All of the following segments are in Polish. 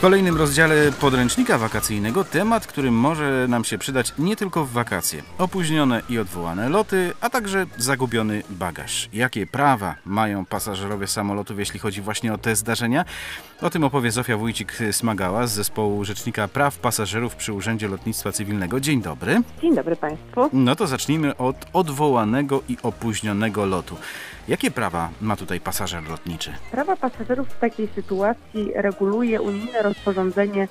kolejnym rozdziale podręcznika wakacyjnego temat, który może nam się przydać nie tylko w wakacje. Opóźnione i odwołane loty, a także zagubiony bagaż. Jakie prawa mają pasażerowie samolotów, jeśli chodzi właśnie o te zdarzenia? O tym opowie Zofia Wójcik-Smagała z zespołu Rzecznika Praw Pasażerów przy Urzędzie Lotnictwa Cywilnego. Dzień dobry. Dzień dobry Państwu. No to zacznijmy od odwołanego i opóźnionego lotu. Jakie prawa ma tutaj pasażer lotniczy? Prawa pasażerów w takiej sytuacji reguluje unijne rozporządzenie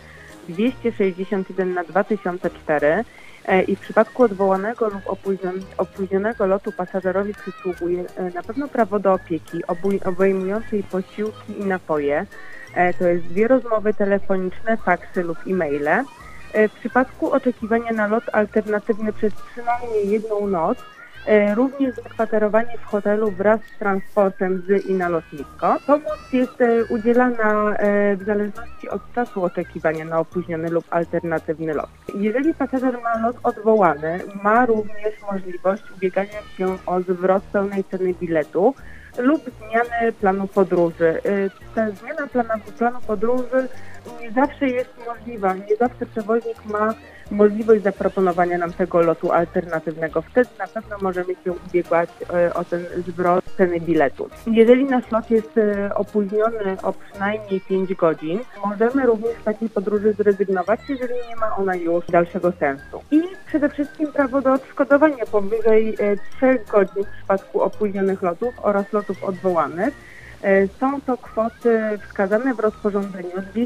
261/2004 i w przypadku odwołanego lub opóźnionego lotu pasażerowi przysługuje na pewno prawo do opieki obejmującej posiłki i napoje. To jest 2 rozmowy telefoniczne, faksy lub e-maile. W przypadku oczekiwania na lot alternatywny przez przynajmniej 1 noc, również zakwaterowanie w hotelu wraz z transportem z i na lotnisko. Pomoc jest udzielana w zależności od czasu oczekiwania na opóźniony lub alternatywny lot. Jeżeli pasażer ma lot odwołany, ma również możliwość ubiegania się o zwrot pełnej ceny biletu lub zmiany planu podróży. Ta zmiana planu podróży nie zawsze jest możliwa, nie zawsze przewoźnik ma możliwość zaproponowania nam tego lotu alternatywnego. Wtedy na pewno możemy się ubiegać o ten zwrot ceny biletu. Jeżeli nasz lot jest opóźniony o przynajmniej 5 godzin, możemy również z takiej podróży zrezygnować, jeżeli nie ma ona już dalszego sensu. I przede wszystkim prawo do odszkodowania powyżej 3 godzin w przypadku opóźnionych lotów oraz lotów odwołanych. Są to kwoty wskazane w rozporządzeniu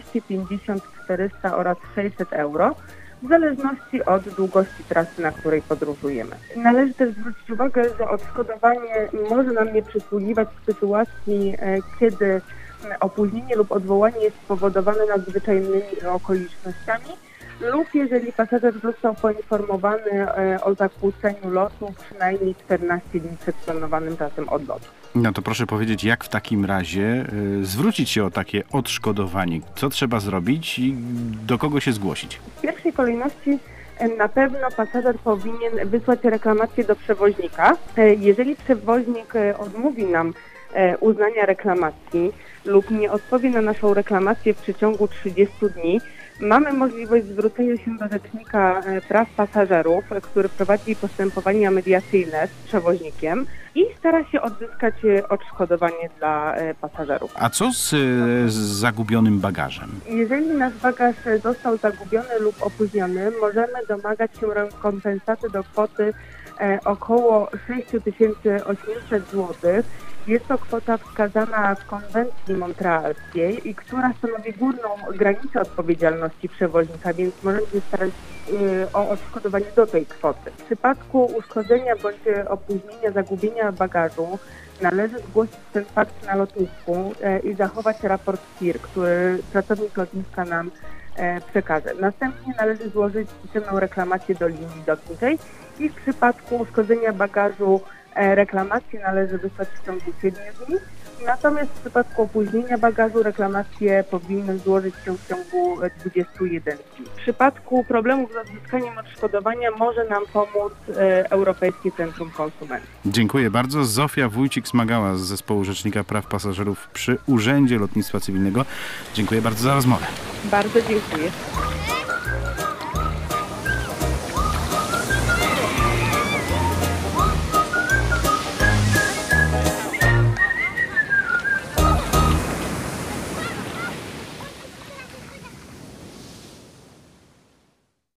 250, 400 oraz 600 euro. W zależności od długości trasy, na której podróżujemy. Należy też zwrócić uwagę, że odszkodowanie może nam nie przysługiwać w sytuacji, kiedy opóźnienie lub odwołanie jest spowodowane nadzwyczajnymi okolicznościami lub jeżeli pasażer został poinformowany o zakłóceniu lotu przynajmniej 14 dni przed planowanym czasem odlotu. No to proszę powiedzieć, jak w takim razie zwrócić się o takie odszkodowanie? Co trzeba zrobić i do kogo się zgłosić? W pierwszej kolejności na pewno pasażer powinien wysłać reklamację do przewoźnika. Jeżeli przewoźnik odmówi nam uznania reklamacji lub nie odpowie na naszą reklamację w przeciągu 30 dni, mamy możliwość zwrócenia się do Rzecznika Praw Pasażerów, który prowadzi postępowania mediacyjne z przewoźnikiem i stara się odzyskać odszkodowanie dla pasażerów. A co z zagubionym bagażem? Jeżeli nasz bagaż został zagubiony lub opóźniony, możemy domagać się rekompensaty do kwoty około 6800 zł. Jest to kwota wskazana w konwencji montrealskiej i która stanowi górną granicę odpowiedzialności przewoźnika, więc możemy się starać o odszkodowanie do tej kwoty. W przypadku uszkodzenia bądź opóźnienia, zagubienia bagażu należy zgłosić ten fakt na lotnisku i zachować raport TIR, który pracownik lotniska nam przekaże. Następnie należy złożyć pisemną reklamację do linii lotniczej i w przypadku uszkodzenia bagażu reklamację należy wysłać w ciągu 7 dni, natomiast w przypadku opóźnienia bagażu reklamację powinny złożyć się w ciągu 21 dni. W przypadku problemów z odzyskaniem odszkodowania może nam pomóc Europejskie Centrum Konsumentów. Dziękuję bardzo. Zofia Wójcik-Smagała z zespołu Rzecznika Praw Pasażerów przy Urzędzie Lotnictwa Cywilnego. Dziękuję bardzo za rozmowę. Bardzo dziękuję.